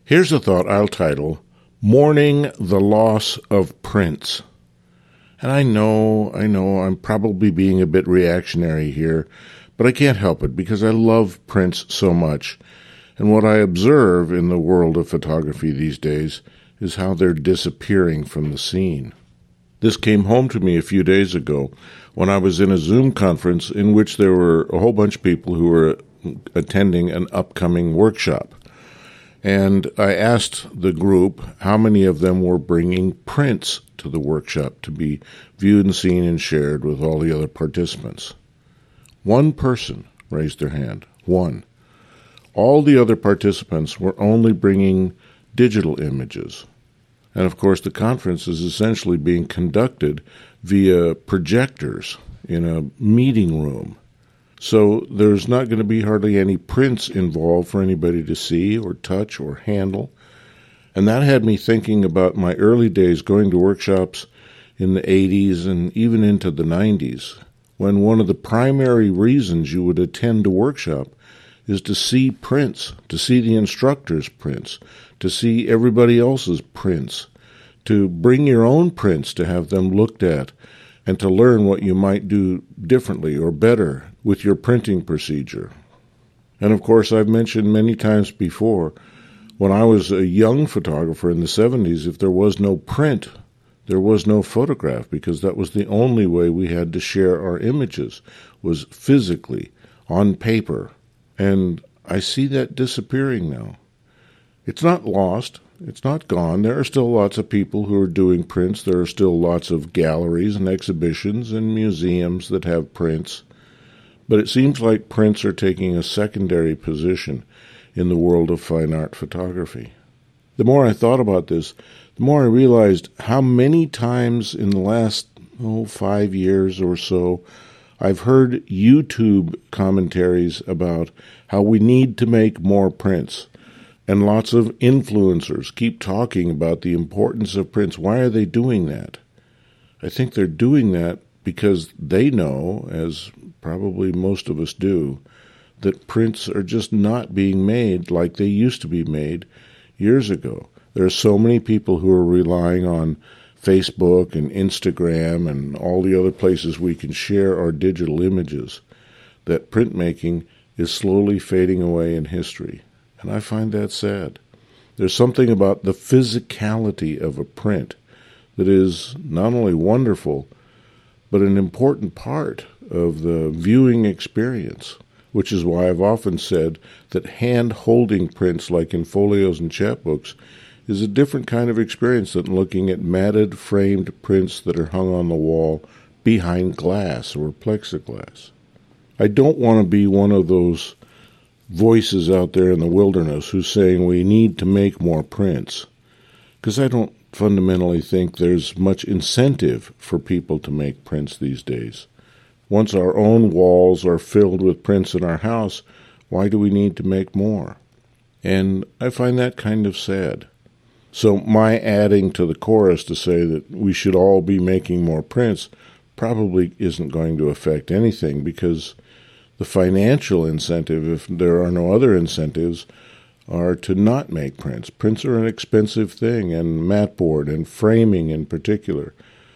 Here's a thought I'll title, Mourning the Loss of Prince. And I know I'm probably being a bit reactionary here, but I can't help it because I love Prince so much. And what I observe in the world of photography these days is how they're disappearing from the scene. This came home to me a few days ago when I was in a Zoom conference in which there were a whole bunch of people who were attending an upcoming workshop. And I asked the group how many of them were bringing prints to the workshop to be viewed and seen and shared with all the other participants. One person raised their hand. One. All the other participants were only bringing digital images. And of course, the conference is essentially being conducted via projectors in a meeting room. So there's not going to be hardly any prints involved for anybody to see or touch or handle. And that had me thinking about my early days going to workshops in the 80s and even into the 90s, when one of the primary reasons you would attend a workshop is to see prints, to see the instructor's prints, to see everybody else's prints, to bring your own prints to have them looked at, and to learn what you might do differently or better with your printing procedure. And of course, I've mentioned many times before, when I was a young photographer in the 70s, if there was no print, there was no photograph, because that was the only way we had to share our images, was physically, on paper. And I see that disappearing now. It's not lost. It's not gone. There are still lots of people who are doing prints. There are still lots of galleries and exhibitions and museums that have prints. But it seems like prints are taking a secondary position in the world of fine art photography. The more I thought about this, the more I realized how many times in the last 5 years or so I've heard YouTube commentaries about how we need to make more prints. And lots of influencers keep talking about the importance of prints. Why are they doing that? I think they're doing that because they know, as probably most of us do, that prints are just not being made like they used to be made years ago. There are so many people who are relying on Facebook and Instagram and all the other places we can share our digital images that printmaking is slowly fading away in history. And I find that sad. There's something about the physicality of a print that is not only wonderful, but an important part of the viewing experience, which is why I've often said that hand-holding prints like in folios and chapbooks is a different kind of experience than looking at matted, framed prints that are hung on the wall behind glass or plexiglass. I don't want to be one of those voices out there in the wilderness who's saying we need to make more prints, because I don't fundamentally think there's much incentive for people to make prints these days. Once our own walls are filled with prints in our house, why do we need to make more? And I find that kind of sad. So my adding to the chorus to say that we should all be making more prints probably isn't going to affect anything, because the financial incentive, if there are no other incentives, are to not make prints. Prints are an expensive thing, and mat board and framing in particular.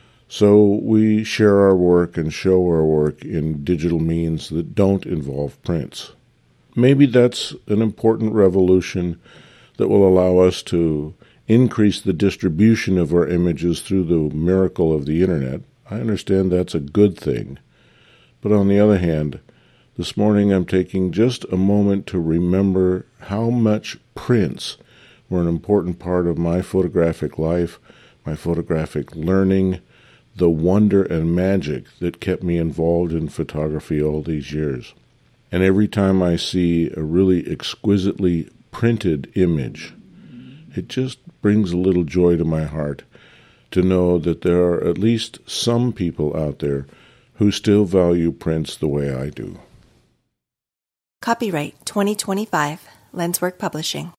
So we share our work and show our work in digital means that don't involve prints. Maybe that's an important revolution that will allow us to increase the distribution of our images through the miracle of the internet. I understand that's a good thing. But on the other hand, this morning I'm taking just a moment to remember how much prints were an important part of my photographic life, my photographic learning, the wonder and magic that kept me involved in photography all these years. And every time I see a really exquisitely printed image, it just brings a little joy to my heart to know that there are at least some people out there who still value prints the way I do. Copyright 2025, Lenswork Publishing.